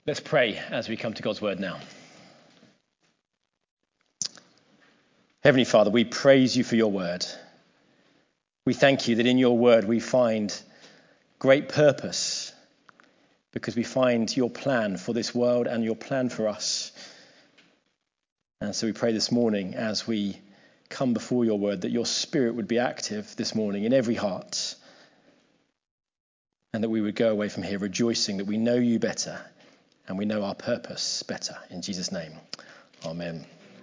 Let's pray as we come to God's word now. Heavenly Father, we praise you for your word. We thank you that in your word we find great purpose because we find your plan for this world and your plan for us. And so we pray this morning as we come before your word that your spirit would be active this morning in every heart and that we would go away from here rejoicing that we know you better and we know our purpose better. In Jesus' name, amen.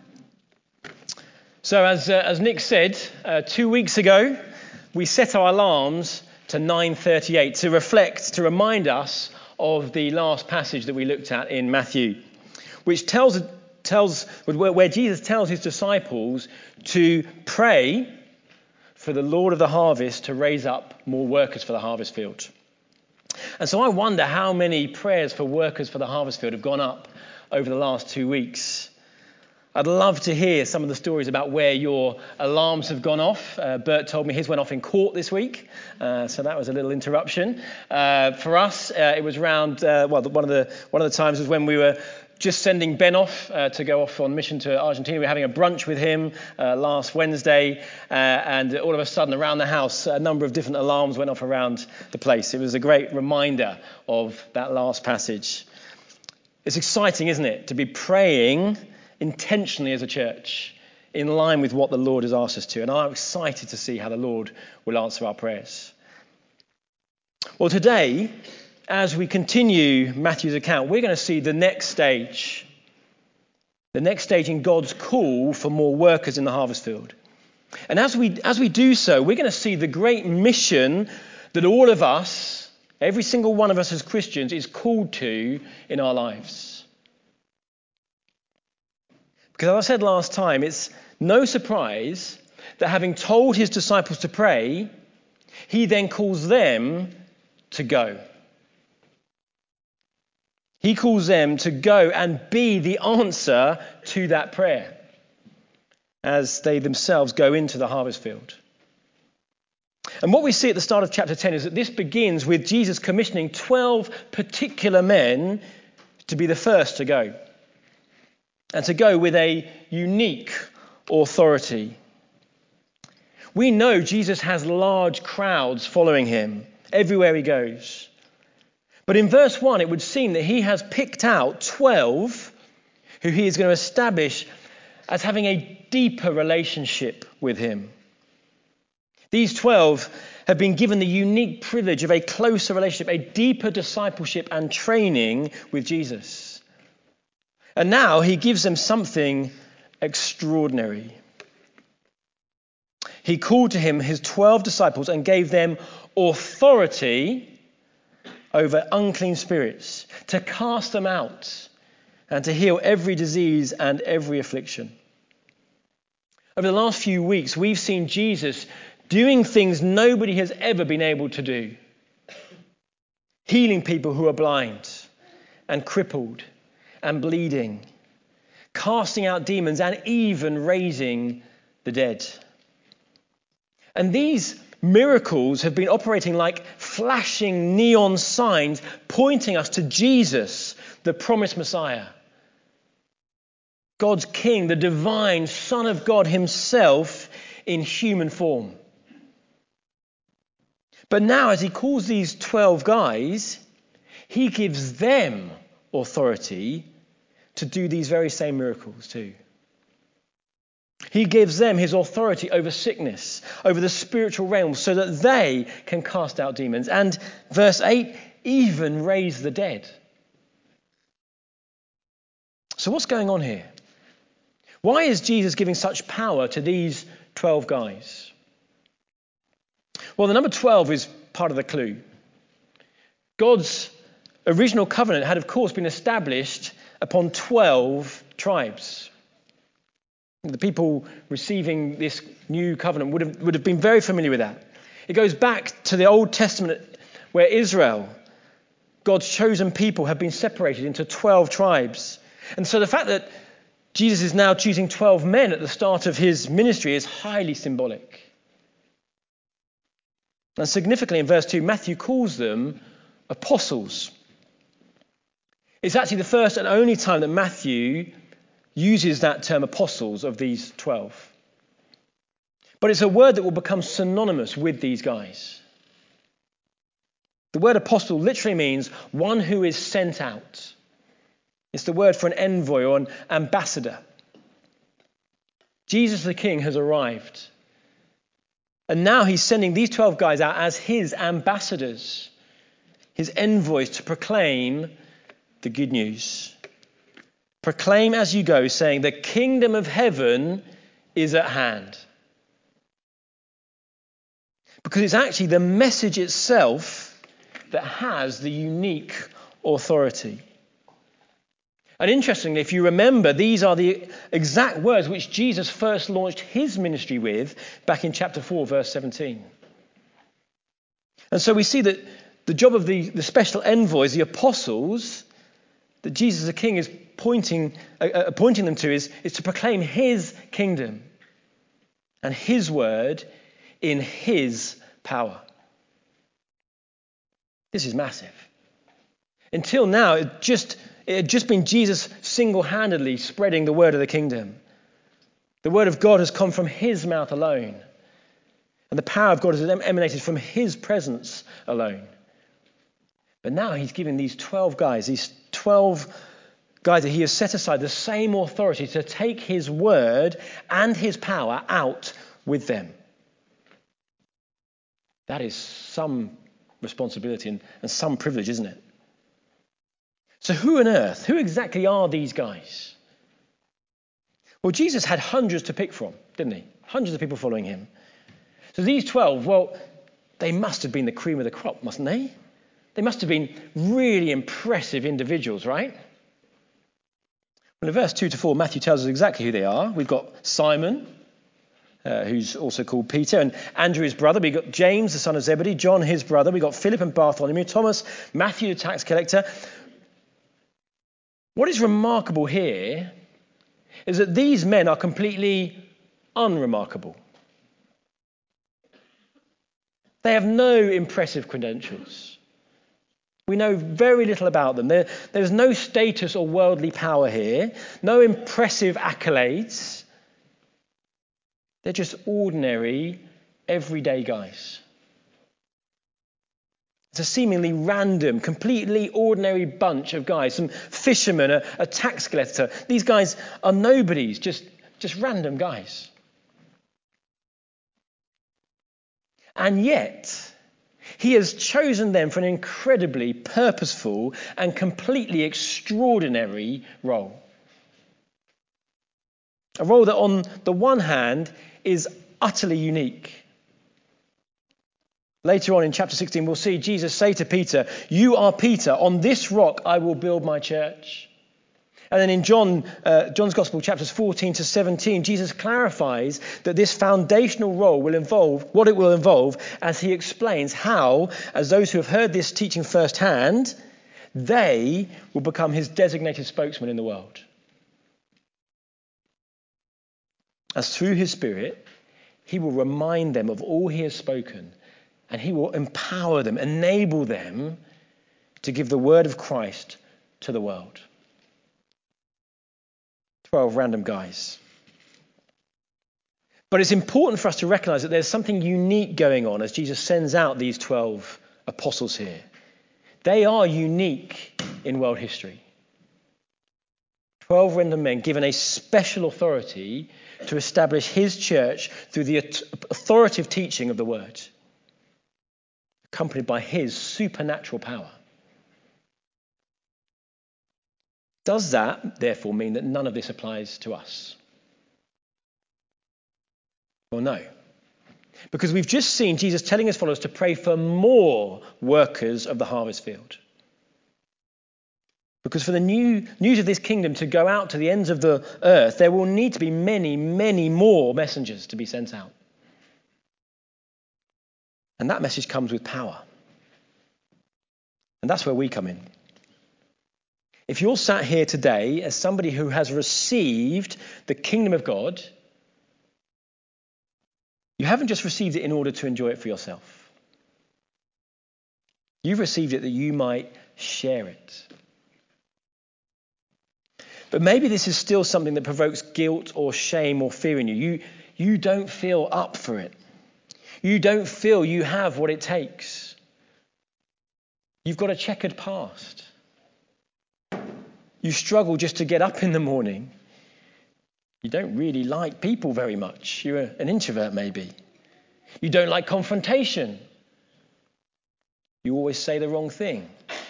So as Nick said, 2 weeks ago, we set our alarms to 9:38 to reflect, to remind us of the last passage that we looked at in Matthew, which tells where Jesus tells his disciples to pray for the Lord of the harvest to raise up more workers for the harvest field. And so I wonder how many prayers for workers for the harvest field have gone up over the last 2 weeks. I'd love to hear some of the stories about where your alarms have gone off. Bert told me his went off in court this week, so that was a little interruption. For us, it was around, one of the times was when we were just sending Ben off to go off on mission to Argentina. We were having a brunch with him last Wednesday, and all of a sudden around the house, a number of different alarms went off around the place. It was a great reminder of that last passage. It's exciting, isn't it, to be praying intentionally as a church in line with what the Lord has asked us to. And I'm excited to see how the Lord will answer our prayers. Well, today, as we continue Matthew's account, we're going to see the next stage in God's call for more workers in the harvest field. And as we do so, we're going to see the great mission that all of us, every single one of us as Christians, is called to in our lives. Because as I said last time, it's no surprise that having told his disciples to pray, he then calls them to go. He calls them to go and be the answer to that prayer as they themselves go into the harvest field. And what we see at the start of chapter 10 is that this begins with Jesus commissioning 12 particular men to be the first to go. And to go with a unique authority. We know Jesus has large crowds following him everywhere he goes. But in verse 1, it would seem that he has picked out 12 who he is going to establish as having a deeper relationship with him. These 12 have been given the unique privilege of a closer relationship, a deeper discipleship and training with Jesus. And now he gives them something extraordinary. He called to him his 12 disciples and gave them authority over unclean spirits, to cast them out and to heal every disease and every affliction. Over the last few weeks, we've seen Jesus doing things nobody has ever been able to do. Healing people who are blind and crippled and bleeding, casting out demons and even raising the dead. And these miracles have been operating like flashing neon signs pointing us to Jesus, the promised Messiah. God's King, the divine Son of God himself in human form. But now as he calls these 12 guys, he gives them authority to do these very same miracles too. He gives them his authority over sickness, over the spiritual realm, so that they can cast out demons. And verse 8, even raise the dead. So what's going on here? Why is Jesus giving such power to these 12 guys? Well, the number 12 is part of the clue. God's original covenant had, of course, been established upon 12 tribes. The people receiving this new covenant would have been very familiar with that. It goes back to the Old Testament where Israel, God's chosen people, have been separated into 12 tribes. And so the fact that Jesus is now choosing 12 men at the start of his ministry is highly symbolic. And significantly in verse 2, Matthew calls them apostles. It's actually the first and only time that Matthew uses that term apostles of these 12. But it's a word that will become synonymous with these guys. The word apostle literally means one who is sent out. It's the word for an envoy or an ambassador. Jesus the King has arrived. And now he's sending these 12 guys out as his ambassadors, his envoys, to proclaim the good news. Proclaim as you go, saying, the kingdom of heaven is at hand. Because it's actually the message itself that has the unique authority. And interestingly, if you remember, these are the exact words which Jesus first launched his ministry with back in chapter 4, verse 17. And so we see that the job of the special envoys, the apostles, that Jesus the King is appointing them to is to proclaim his kingdom and his word in his power. This is massive. Until now, it had just been Jesus single-handedly spreading the word of the kingdom. The word of God has come from his mouth alone. And the power of God has emanated from his presence alone. But now he's giving these 12 guys that he has set aside the same authority to take his word and his power out with them. That is some responsibility and some privilege, isn't it? So who exactly are these guys? Well, Jesus had hundreds to pick from, didn't he? Hundreds of people following him. So these 12, well, they must have been the cream of the crop, mustn't they? They must have been really impressive individuals, right? Well, in verse 2-4, Matthew tells us exactly who they are. We've got Simon, who's also called Peter, and Andrew, his brother. We've got James, the son of Zebedee, John, his brother. We've got Philip and Bartholomew, Thomas, Matthew, the tax collector. What is remarkable here is that these men are completely unremarkable. They have no impressive credentials. We know very little about them. There's no status or worldly power here, no impressive accolades. They're just ordinary, everyday guys. It's a seemingly random, completely ordinary bunch of guys, some fishermen, a tax collector. These guys are nobodies, just random guys. And yet, he has chosen them for an incredibly purposeful and completely extraordinary role. A role that on the one hand is utterly unique. Later on in chapter 16, we'll see Jesus say to Peter, "You are Peter, on this rock I will build my church." And then in John's Gospel, chapters 14-17, Jesus clarifies that this foundational role will involve as he explains how, as those who have heard this teaching firsthand, they will become his designated spokesman in the world. As through his Spirit, he will remind them of all he has spoken, and he will empower them, enable them to give the word of Christ to the world. 12 random guys. But it's important for us to recognize that there's something unique going on as Jesus sends out these 12 apostles here. They are unique in world history. 12 random men given a special authority to establish his church through the authoritative teaching of the word, accompanied by his supernatural power. Does that, therefore, mean that none of this applies to us? Well, no. Because we've just seen Jesus telling his followers to pray for more workers of the harvest field. Because for the news of this kingdom to go out to the ends of the earth, there will need to be many, many more messengers to be sent out. And that message comes with power. And that's where we come in. If you're sat here today as somebody who has received the kingdom of God, you haven't just received it in order to enjoy it for yourself. You've received it that you might share it. But maybe this is still something that provokes guilt or shame or fear in you. You don't feel up for it. You don't feel you have what it takes. You've got a checkered past. You struggle just to get up in the morning. You don't really like people very much. You're an introvert maybe. You don't like confrontation. You always say the wrong thing.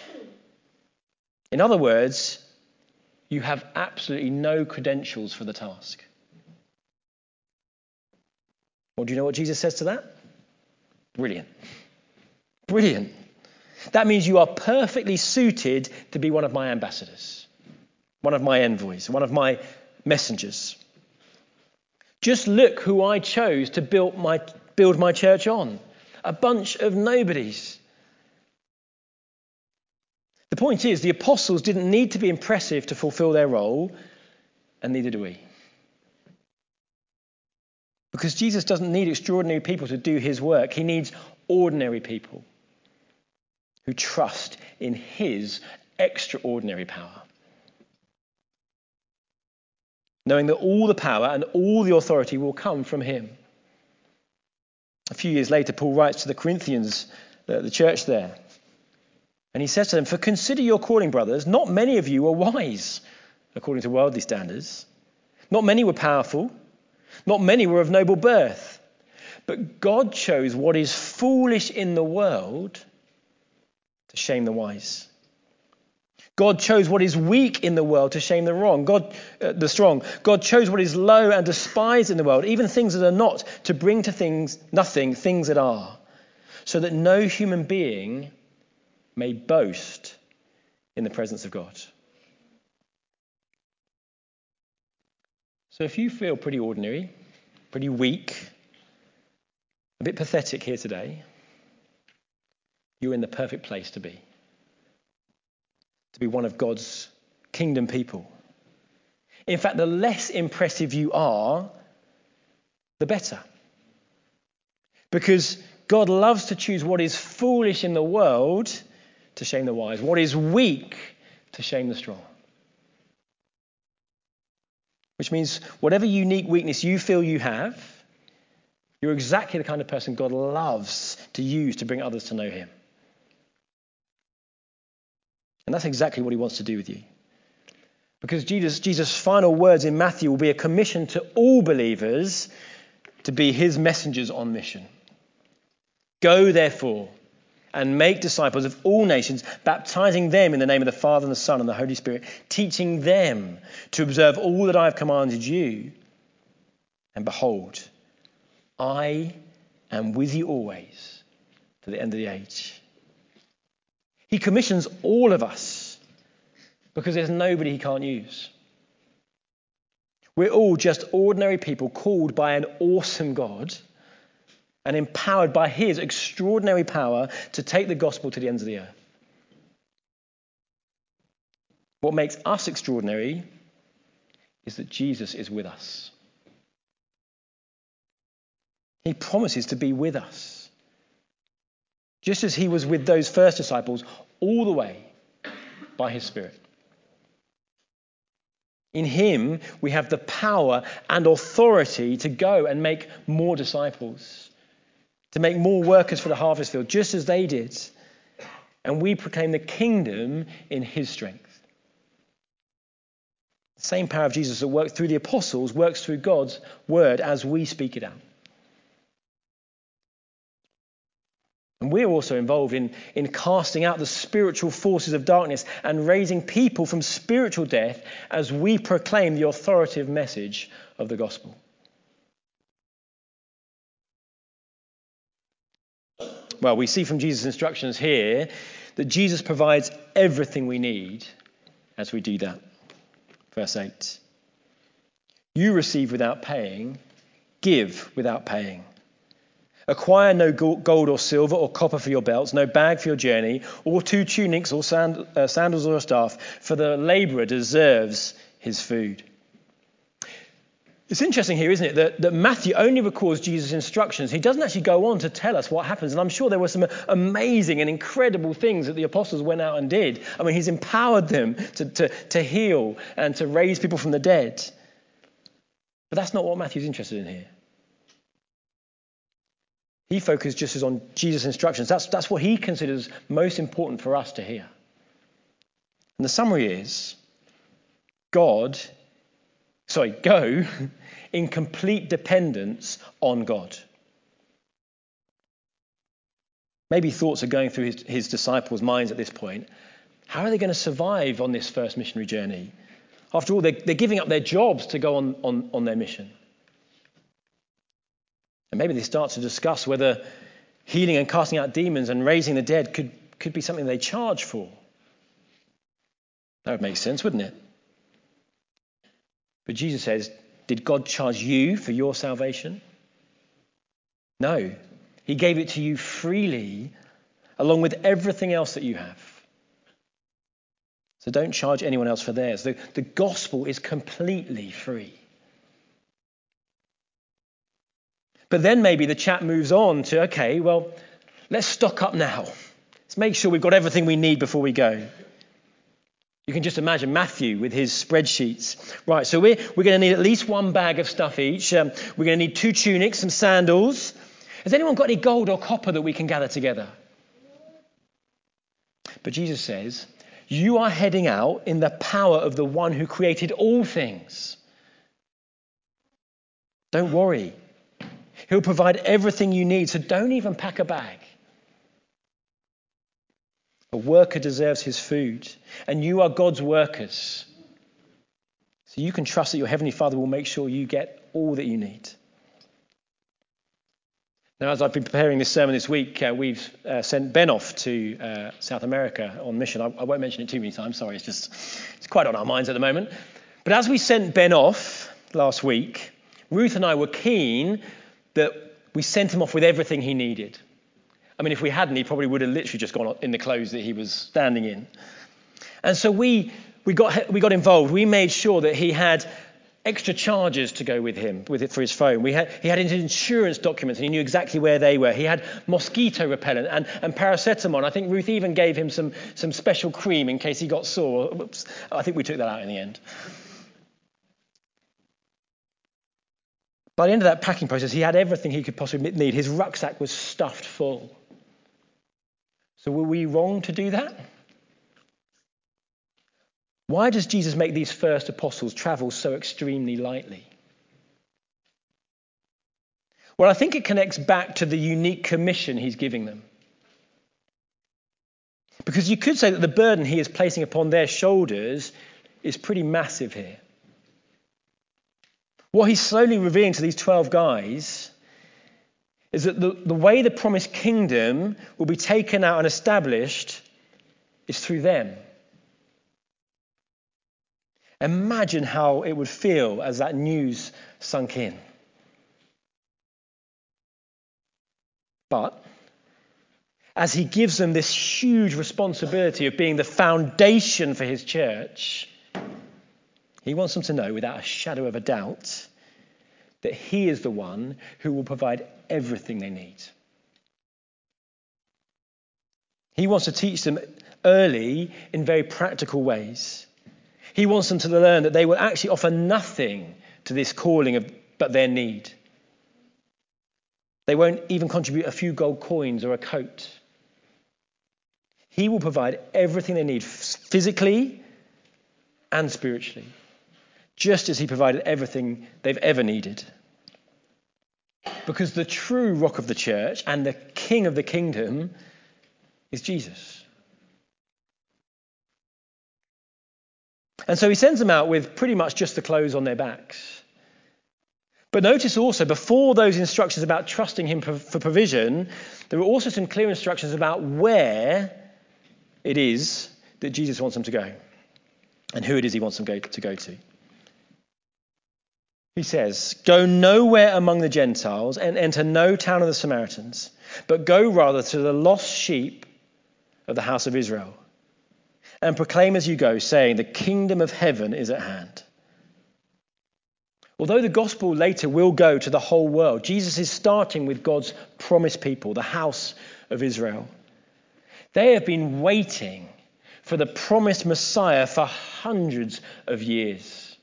In other words, you have absolutely no credentials for the task. Well, do you know what Jesus says to that? Brilliant. Brilliant. That means you are perfectly suited to be one of my ambassadors, one of my envoys, one of my messengers. Just look who I chose to build my church on. A bunch of nobodies. The point is, the apostles didn't need to be impressive to fulfill their role, and neither do we. Because Jesus doesn't need extraordinary people to do his work. He needs ordinary people who trust in his extraordinary power. Knowing that all the power and all the authority will come from him. A few years later, Paul writes to the Corinthians, the church there, and he says to them, "For consider your calling, brothers. Not many of you were wise, according to worldly standards. Not many were powerful. Not many were of noble birth. But God chose what is foolish in the world to shame the wise. God chose what is weak in the world to shame the strong. God chose what is low and despised in the world, even things that are not, to bring to nothing things that are, so that no human being may boast in the presence of God." So if you feel pretty ordinary, pretty weak, a bit pathetic here today, you're in the perfect place to be one of God's kingdom people. In fact, the less impressive you are, the better. Because God loves to choose what is foolish in the world to shame the wise, what is weak to shame the strong. Which means whatever unique weakness you feel you have, you're exactly the kind of person God loves to use to bring others to know him. And that's exactly what he wants to do with you. Because Jesus' final words in Matthew will be a commission to all believers to be his messengers on mission. Go, therefore, and make disciples of all nations, baptizing them in the name of the Father and the Son and the Holy Spirit, teaching them to observe all that I have commanded you. And behold, I am with you always to the end of the age. He commissions all of us because there's nobody he can't use. We're all just ordinary people called by an awesome God and empowered by his extraordinary power to take the gospel to the ends of the earth. What makes us extraordinary is that Jesus is with us. He promises to be with us. Just as he was with those first disciples all the way by his Spirit. In him, we have the power and authority to go and make more disciples, to make more workers for the harvest field, just as they did. And we proclaim the kingdom in his strength. The same power of Jesus that worked through the apostles works through God's word as we speak it out. And we're also involved in casting out the spiritual forces of darkness and raising people from spiritual death as we proclaim the authoritative message of the gospel. Well, we see from Jesus' instructions here that Jesus provides everything we need as we do that. Verse 8. You receive without paying, give without paying. Acquire no gold or silver or copper for your belts, no bag for your journey, or 2 tunics or sandals or a staff, for the labourer deserves his food. It's interesting here, isn't it, that Matthew only records Jesus' instructions. He doesn't actually go on to tell us what happens. And I'm sure there were some amazing and incredible things that the apostles went out and did. I mean, he's empowered them to heal and to raise people from the dead. But that's not what Matthew's interested in here. He focuses just on Jesus' instructions. That's what he considers most important for us to hear. And the summary is, go in complete dependence on God. Maybe thoughts are going through his disciples' minds at this point. How are they going to survive on this first missionary journey? After all, they're giving up their jobs to go on their mission. And maybe they start to discuss whether healing and casting out demons and raising the dead could be something they charge for. That would make sense, wouldn't it? But Jesus says, did God charge you for your salvation? No. He gave it to you freely, along with everything else that you have. So don't charge anyone else for theirs. The gospel is completely free. But then maybe the chat moves on to, okay, well, let's stock up now. Let's make sure we've got everything we need before we go. You can just imagine Matthew with his spreadsheets. Right, so we're going to need at least one bag of stuff each. We're going to need 2 tunics, some sandals. Has anyone got any gold or copper that we can gather together? But Jesus says, you are heading out in the power of the one who created all things. Don't worry. He'll provide everything you need, so don't even pack a bag. A worker deserves his food, and you are God's workers. So you can trust that your Heavenly Father will make sure you get all that you need. Now, as I've been preparing this sermon this week, we've sent Ben off to South America on mission. I won't mention it too many times, sorry, it's quite on our minds at the moment. But as we sent Ben off last week, Ruth and I were keen that we sent him off with everything he needed. I mean, if we hadn't, he probably would have literally just gone in the clothes that he was standing in. And so we got involved. We made sure that he had extra chargers to go with him for his phone. He had his insurance documents, and he knew exactly where they were. He had mosquito repellent and paracetamol. I think Ruth even gave him some special cream in case he got sore. Oops, I think we took that out in the end. By the end of that packing process, he had everything he could possibly need. His rucksack was stuffed full. So were we wrong to do that? Why does Jesus make these first apostles travel so extremely lightly? Well, I think it connects back to the unique commission he's giving them. Because you could say that the burden he is placing upon their shoulders is pretty massive here. What he's slowly revealing to these 12 guys is that the way the promised kingdom will be taken out and established is through them. Imagine how it would feel as that news sunk in. But as he gives them this huge responsibility of being the foundation for his church, he wants them to know without a shadow of a doubt that he is the one who will provide everything they need. He wants to teach them early in very practical ways. He wants them to learn that they will actually offer nothing to this calling but their need. They won't even contribute a few gold coins or a coat. He will provide everything they need physically and spiritually, just as he provided everything they've ever needed. Because the true rock of the church and the king of the kingdom is Jesus. And so he sends them out with pretty much just the clothes on their backs. But notice also, before those instructions about trusting him for provision, there were also some clear instructions about where it is that Jesus wants them to go and who it is he wants them to go to. He says, go nowhere among the Gentiles and enter no town of the Samaritans, but go rather to the lost sheep of the house of Israel and proclaim as you go, saying, the kingdom of heaven is at hand. Although the gospel later will go to the whole world, Jesus is starting with God's promised people, the house of Israel. They have been waiting for the promised Messiah for hundreds of years.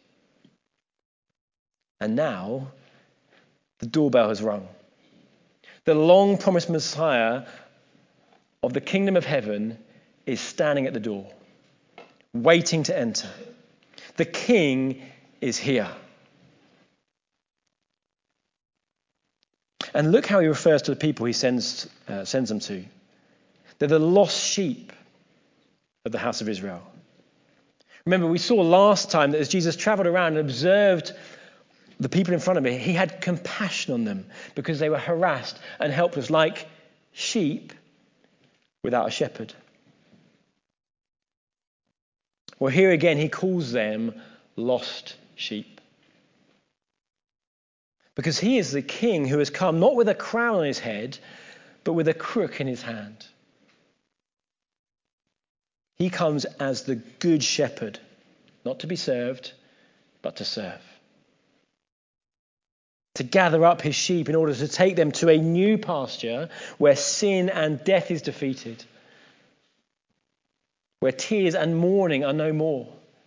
And now the doorbell has rung. The long-promised Messiah of the kingdom of heaven is standing at the door, waiting to enter. The King is here. And look how he refers to the people he sends them to. They're the lost sheep of the house of Israel. Remember, we saw last time that as Jesus traveled around and observed the people in front of him, he had compassion on them because they were harassed and helpless, like sheep without a shepherd. Well, here again, he calls them lost sheep. Because he is the king who has come not with a crown on his head, but with a crook in his hand. He comes as the good shepherd, not to be served, but to serve. To gather up his sheep in order to take them to a new pasture where sin and death is defeated, where tears and mourning are no more,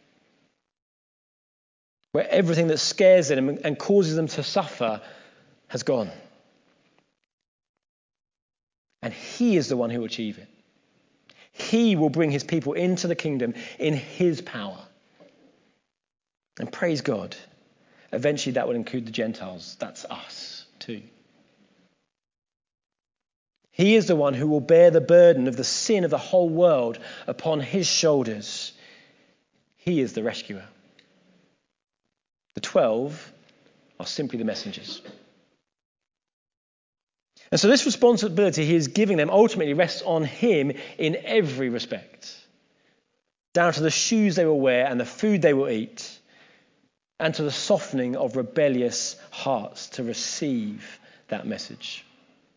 where everything that scares them and causes them to suffer has gone. And he is the one who will achieve it. He will bring his people into the kingdom in his power. And praise God, eventually that will include the Gentiles. That's us too. He is the one who will bear the burden of the sin of the whole world upon his shoulders. He is the rescuer. The 12 are simply the messengers. And so this responsibility he is giving them ultimately rests on him in every respect, down to the shoes they will wear and the food they will eat, and to the softening of rebellious hearts to receive that message.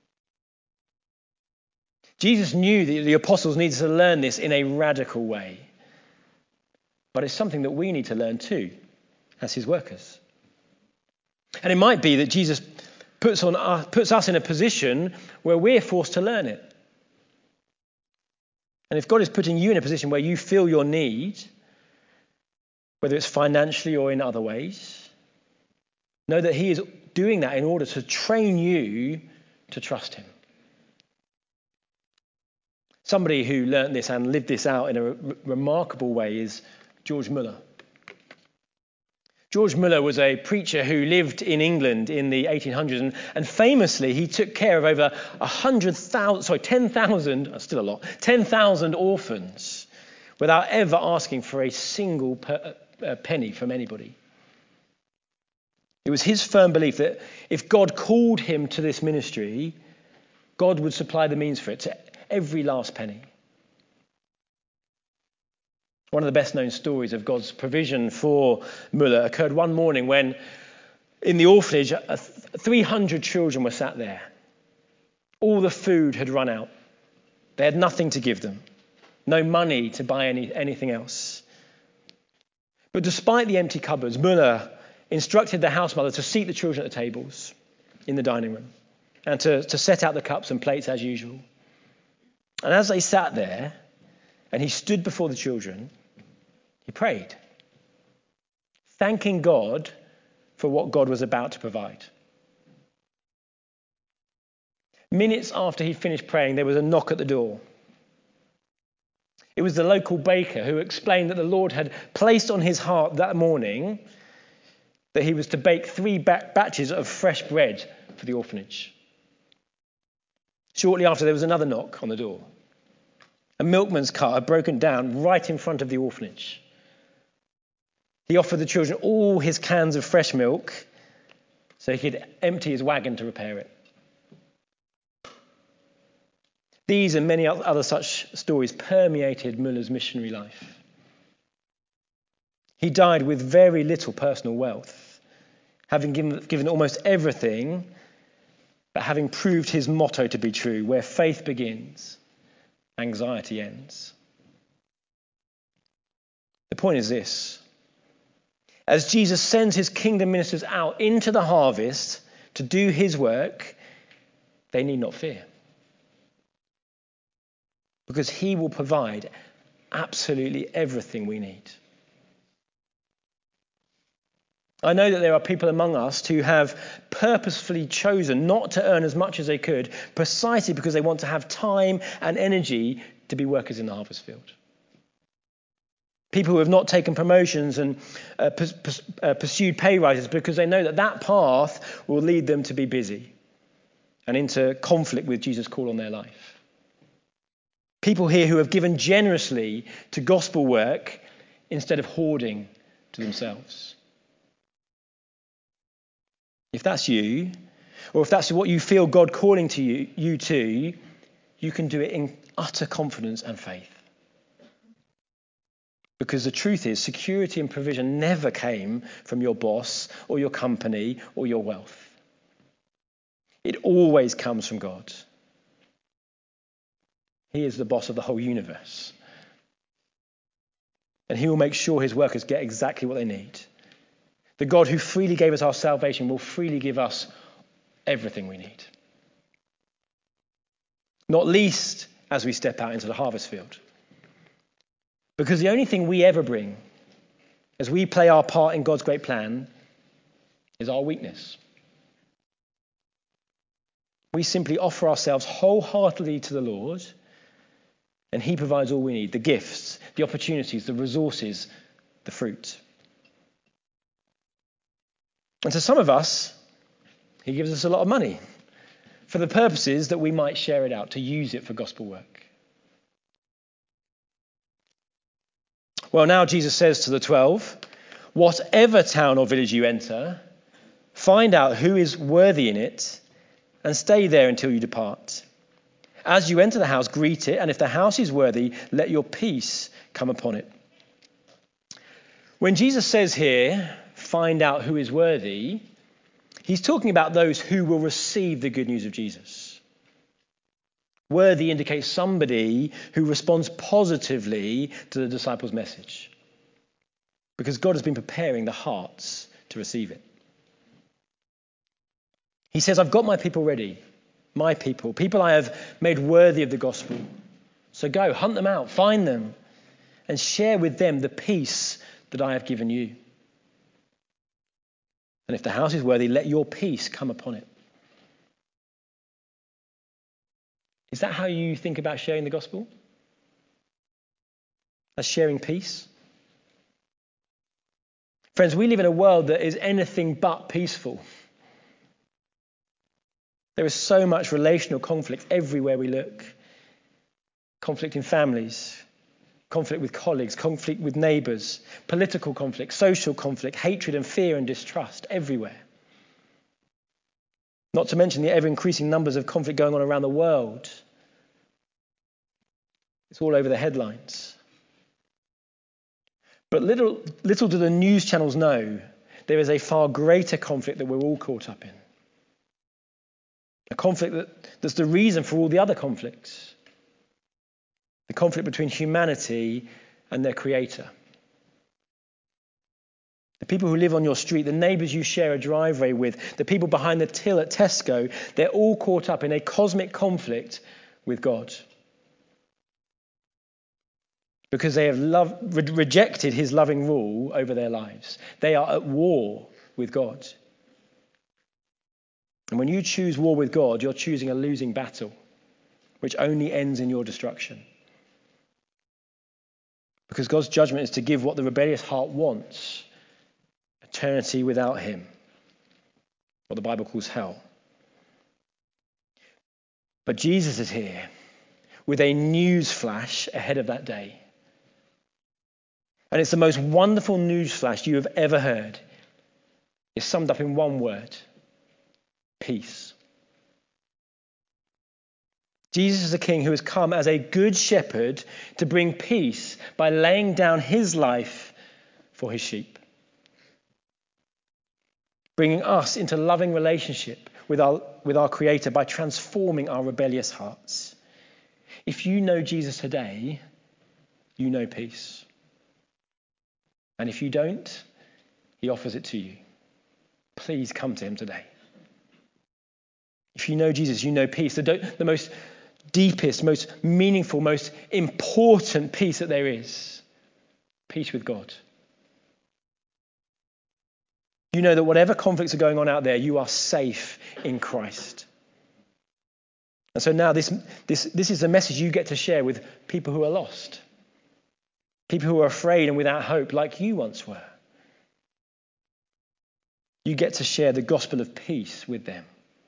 Jesus knew that the apostles needed to learn this in a radical way, but it's something that we need to learn too as his workers. And it might be that Jesus puts us in a position where we're forced to learn it. And if God is putting you in a position where you feel your need, whether it's financially or in other ways, know that he is doing that in order to train you to trust him. Somebody who learnt this and lived this out in a remarkable way is George Muller. George Muller was a preacher who lived in England in the 1800s, and famously he took care of over 10,000 orphans without ever asking for a single penny from anybody. It was his firm belief that if God called him to this ministry, God would supply the means for it, to every last penny. One of the best known stories of God's provision for Muller occurred one morning when in the orphanage 300 children were sat there. All the food had run out. They had nothing to give them. No money to buy anything else. But despite the empty cupboards, Muller instructed the house mother to seat the children at the tables in the dining room and to set out the cups and plates as usual. And as they sat there and he stood before the children, he prayed, thanking God for what God was about to provide. Minutes after he finished praying, there was a knock at the door. It was the local baker who explained that the Lord had placed on his heart that morning that he was to bake 3 batches of fresh bread for the orphanage. Shortly after, there was another knock on the door. A milkman's cart had broken down right in front of the orphanage. He offered the children all his cans of fresh milk so he could empty his wagon to repair it. These and many other such stories permeated Muller's missionary life. He died with very little personal wealth, having given almost everything, but having proved his motto to be true: where faith begins, anxiety ends. The point is this: As Jesus sends his kingdom ministers out into the harvest to do his work, they need not fear. Because he will provide absolutely everything we need. I know that there are people among us who have purposefully chosen not to earn as much as they could, precisely because they want to have time and energy to be workers in the harvest field. People who have not taken promotions and pursued pay rises because they know that that path will lead them to be busy and into conflict with Jesus' call on their life. People here who have given generously to gospel work instead of hoarding to themselves. If that's you, or if that's what you feel God calling to you to, you can do it in utter confidence and faith. Because the truth is, security and provision never came from your boss or your company or your wealth. It always comes from God. He is the boss of the whole universe. And he will make sure his workers get exactly what they need. The God who freely gave us our salvation will freely give us everything we need. Not least as we step out into the harvest field. Because the only thing we ever bring as we play our part in God's great plan is our weakness. We simply offer ourselves wholeheartedly to the Lord, and he provides all we need, the gifts, the opportunities, the resources, the fruit. And to some of us, he gives us a lot of money for the purposes that we might share it out, to use it for gospel work. Well, now Jesus says to the 12, whatever town or village you enter, find out who is worthy in it and stay there until you depart. As you enter the house, greet it, and if the house is worthy, let your peace come upon it. When Jesus says here, find out who is worthy, he's talking about those who will receive the good news of Jesus. Worthy indicates somebody who responds positively to the disciples' message. Because God has been preparing the hearts to receive it. He says, I've got my people ready. My people I have made worthy of the gospel. So go, hunt them out, find them, and share with them the peace that I have given you. And if the house is worthy, let your peace come upon it. Is that how you think about sharing the gospel? As sharing peace? Friends, we live in a world that is anything but peaceful. There is so much relational conflict everywhere we look. Conflict in families, conflict with colleagues, conflict with neighbours, political conflict, social conflict, hatred and fear and distrust everywhere. Not to mention the ever-increasing numbers of conflict going on around the world. It's all over the headlines. But little do the news channels know, there is a far greater conflict that we're all caught up in. A conflict that's the reason for all the other conflicts. The conflict between humanity and their creator. The people who live on your street, the neighbours you share a driveway with, the people behind the till at Tesco, they're all caught up in a cosmic conflict with God. Because they have rejected his loving rule over their lives. They are at war with God. And when you choose war with God, you're choosing a losing battle, which only ends in your destruction. Because God's judgment is to give what the rebellious heart wants, eternity without him, what the Bible calls hell. But Jesus is here with a news flash ahead of that day. And it's the most wonderful news flash you have ever heard. It's summed up in one word: peace. Jesus is a king who has come as a good shepherd to bring peace by laying down his life for his sheep. Bringing us into loving relationship with our Creator by transforming our rebellious hearts. If you know Jesus today, you know peace. And if you don't, He offers it to you. Please come to him today. If you know Jesus, you know peace. The most deepest, most meaningful, most important peace that there is. Peace with God. You know that whatever conflicts are going on out there, you are safe in Christ. And so now this is a message you get to share with people who are lost. People who are afraid and without hope, like you once were. You get to share the gospel of peace with them.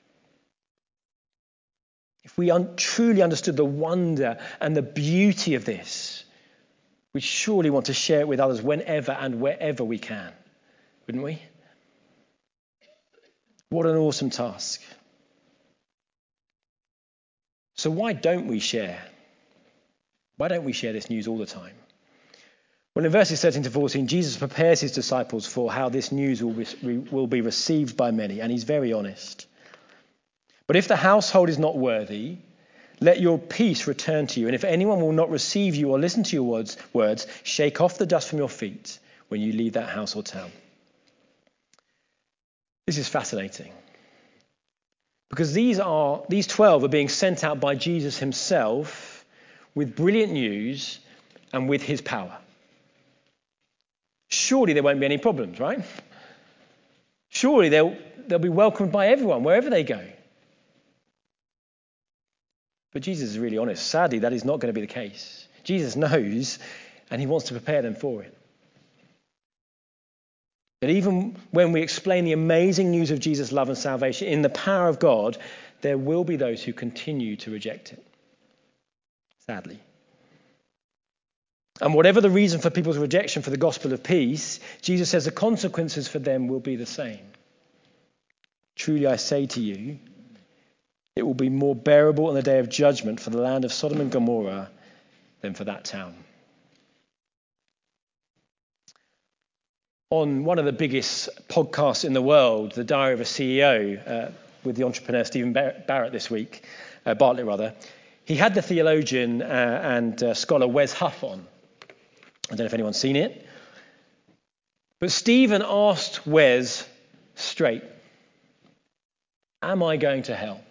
If we truly understood the wonder and the beauty of this, we surely want to share it with others whenever and wherever we can, wouldn't we? What an awesome task. So why don't we share? Why don't we share this news all the time? Well, in verses 13 to 14, Jesus prepares his disciples for how this news will be received by many, and he's very honest. But if the household is not worthy, let your peace return to you. And if anyone will not receive you or listen to your words, shake off the dust from your feet when you leave that house or town. This is fascinating. Because these 12 are being sent out by Jesus himself with brilliant news and with his power. Surely there won't be any problems, right? Surely they'll be welcomed by everyone, wherever they go. But Jesus is really honest. Sadly, that is not going to be the case. Jesus knows, and he wants to prepare them for it. That even when we explain the amazing news of Jesus' love and salvation in the power of God, there will be those who continue to reject it. Sadly. And whatever the reason for people's rejection for the gospel of peace, Jesus says the consequences for them will be the same. Truly I say to you, it will be more bearable on the day of judgment for the land of Sodom and Gomorrah than for that town. On one of the biggest podcasts in the world, The Diary of a CEO, with the entrepreneur Stephen Bartlett this week, he had the theologian and scholar Wes Huff on. I don't know if anyone's seen it. But Stephen asked Wes straight, am I going to hell?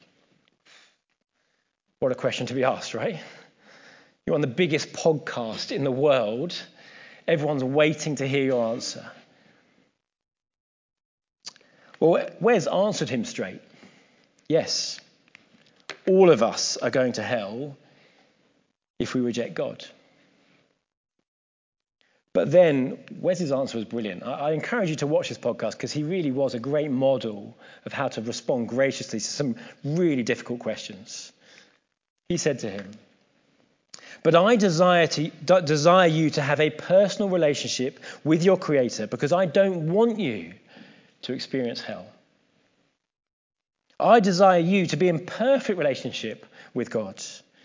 What a question to be asked, right? You're on the biggest podcast in the world. Everyone's waiting to hear your answer. Well, Wes answered him straight. Yes, all of us are going to hell if we reject God. But then Wes's answer was brilliant. I encourage you to watch this podcast because he really was a great model of how to respond graciously to some really difficult questions. He said to him, but I desire you to have a personal relationship with your Creator because I don't want you to experience hell. I desire you to be in perfect relationship with God,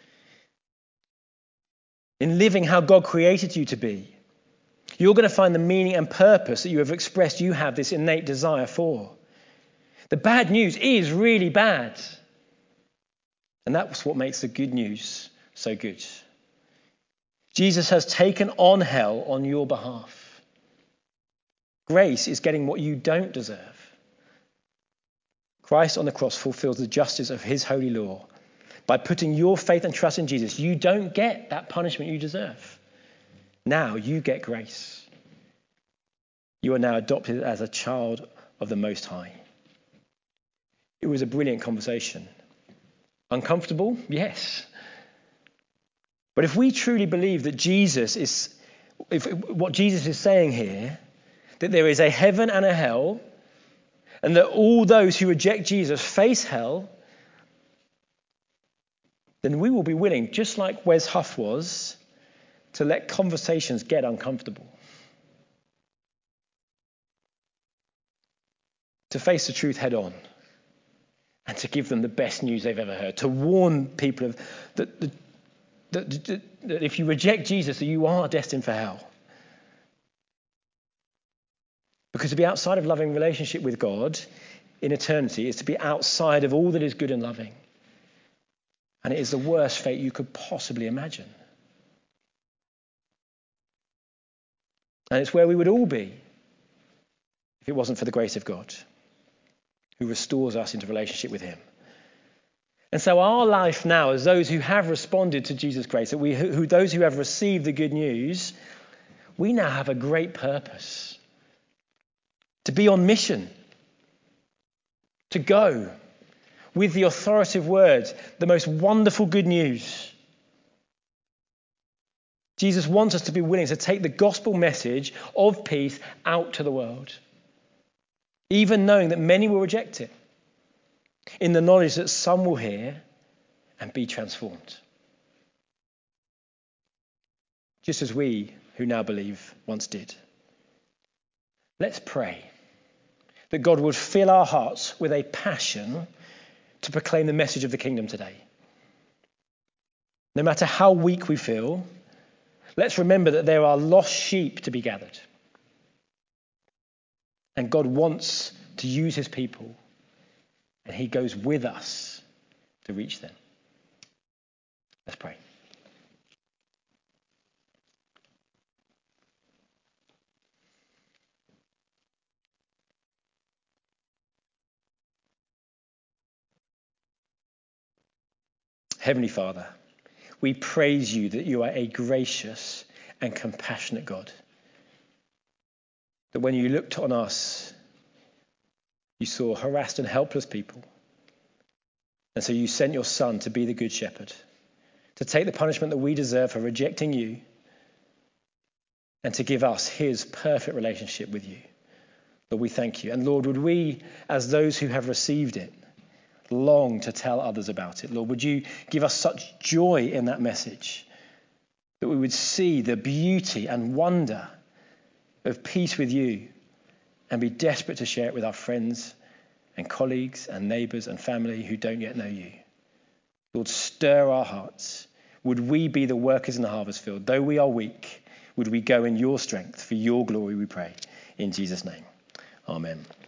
in living how God created you to be. You're going to find the meaning and purpose that you have expressed you have this innate desire for. The bad news is really bad. And that's what makes the good news so good. Jesus has taken on hell on your behalf. Grace is getting what you don't deserve. Christ on the cross fulfills the justice of his holy law. By putting your faith and trust in Jesus, you don't get that punishment you deserve. Now you get grace. You are now adopted as a child of the Most High. It was a brilliant conversation. Uncomfortable? Yes. But if we truly believe that what Jesus is saying here, that there is a heaven and a hell, and that all those who reject Jesus face hell, then we will be willing, just like Wes Huff was, to let conversations get uncomfortable. To face the truth head on. And to give them the best news they've ever heard. To warn people that if you reject Jesus, that you are destined for hell. Because to be outside of loving relationship with God in eternity is to be outside of all that is good and loving. And it is the worst fate you could possibly imagine. And it's where we would all be if it wasn't for the grace of God, who restores us into relationship with him. And so our life now, as those who have responded to Jesus' grace, those who have received the good news, we now have a great purpose. To be on mission. To go with the authoritative word, the most wonderful good news. Jesus wants us to be willing to take the gospel message of peace out to the world, even knowing that many will reject it, in the knowledge that some will hear and be transformed. Just as we who now believe once did. Let's pray that God would fill our hearts with a passion to proclaim the message of the kingdom today. No matter how weak we feel, let's remember that there are lost sheep to be gathered. And God wants to use his people, and he goes with us to reach them. Let's pray. Heavenly Father, we praise you that you are a gracious and compassionate God. That when you looked on us, you saw harassed and helpless people. And so you sent your Son to be the Good Shepherd, to take the punishment that we deserve for rejecting you, and to give us his perfect relationship with you. Lord, we thank you. And Lord, would we, as those who have received it, long to tell others about it. Lord, would you give us such joy in that message that we would see the beauty and wonder of peace with you and be desperate to share it with our friends and colleagues and neighbours and family who don't yet know you. Lord, stir our hearts. Would we be the workers in the harvest field? Though we are weak, would we go in your strength for your glory, we pray. In Jesus' name, amen.